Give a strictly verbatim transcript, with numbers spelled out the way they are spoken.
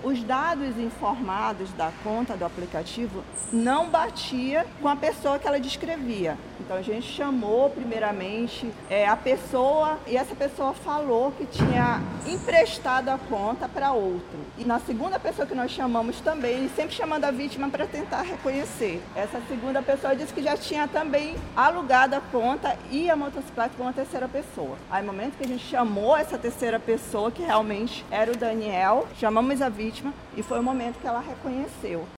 os dados informados da conta do aplicativo não batia com a pessoa que ela descrevia. Então a gente chamou primeiramente é, a pessoa e essa pessoa falou que tinha emprestado a conta para outro. E na segunda pessoa que nós chamamos também, sempre chamando a vítima para tentar reconhecer. Essa segunda pessoa disse que já tinha também alugado a conta e a motocicleta com uma terceira pessoa. Aí no momento que a gente chamou essa terceira pessoa, que realmente era o Daniel, chamamos a vítima e foi o momento que ela reconheceu.